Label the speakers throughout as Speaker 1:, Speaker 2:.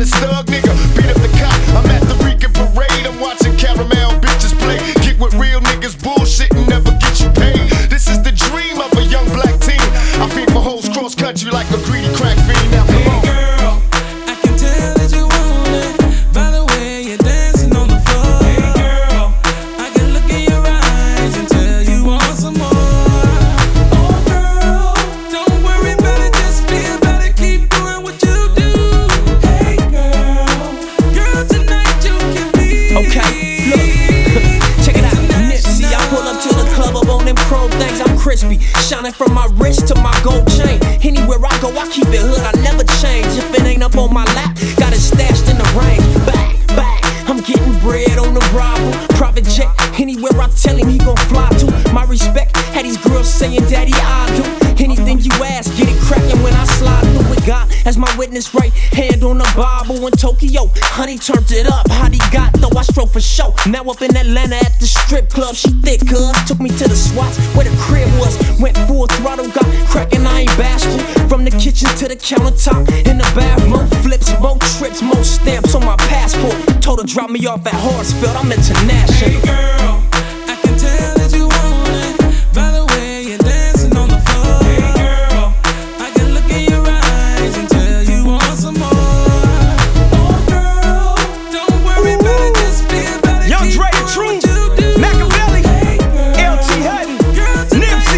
Speaker 1: realest thug nigga. Beat up the cop, I'm at the Rican parade. I'm watching caramel bitches play. Get with real niggas, bullshit and never get you paid. This is the dream of a young black teen. I feed my hoes cross country like a greedy crack fiend. Now come on.
Speaker 2: Girl, I can tell that you want it by the way you're dancing on the floor. Hey girl, I can look in your eyes and tell you want some more. Oh girl, don't worry about it, just feel about it, keep doing what you do. Hey girl, tonight you can be.
Speaker 3: Okay, look, check it out. Nipsey, I pull up to the club up on them chrome things. I'm crispy, shining from my wrist to my gold chain. Anywhere I go, I keep it hood, I never change. If it ain't up on my lap, got it stashed in the range. Back, I'm getting bread on the rival. Private jet, anywhere I tell him he gon' fly to. My respect, had these girls saying, Daddy, I do. Anything you ask, get it crackin' when I slide through with God as my witness, right hand on the Bible. In Tokyo, honey turned it up, how he got though, I stroke for show. Now up in Atlanta at the strip club, she thick cuz. Took me to the spots where the crib was. Went full throttle, got crackin', I ain't bashful. From the kitchen to the countertop, in the bathroom. Flips, more trips, more stamps on my passport. Told her drop me off at Horsfield, I'm international.
Speaker 2: Hey girl, I can tell that you want it by the way you're dancing on the floor. Hey girl, I can look in your eyes and tell you want some more. Oh girl, don't worry about it, just feel about it.
Speaker 4: Young Dre, the truth, Machiavelli, LT Hutton, Nipsey,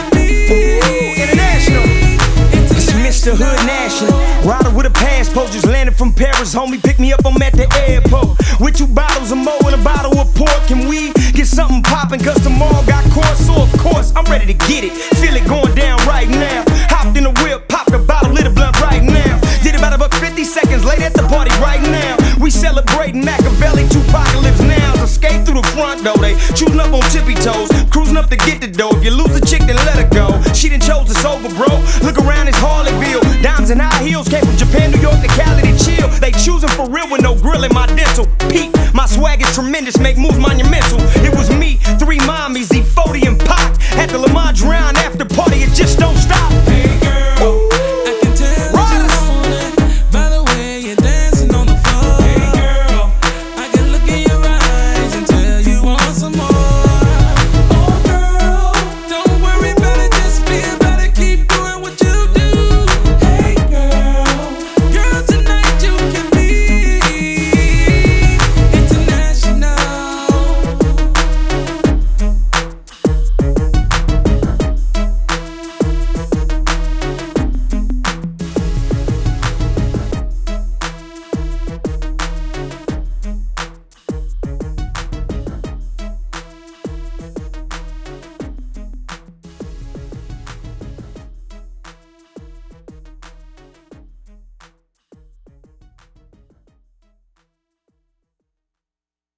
Speaker 4: International. It's Mr. Hood National. Rider with a passport, just landed from Paris. Homie, pick me up, I'm at the airport. With 2 bottles of Mo and a bottle of pork. Can we get something poppin'? Cause tomorrow got course, so of course I'm ready to get it. Feel it going down right now. Hopped in the whip, popped a bottle, lit a blunt right now. Did about 50 seconds later at the party right now. We celebrating Machiavelli, 2 apocalypse now. Escape through the front door, they choosing up on tippy toes. Cruising up to get the dough. If you lose the chick, then let her go. She done chose it's over, bro. Look around, it's Harleyville. Diamonds and high heels came from Japan, New York to Cali to chill. They choosing for real with no grill in my dental. Peak, my swag is tremendous, make moves monumental. It was me, 3 mommies, E40 and Pac. At the Lamont Drown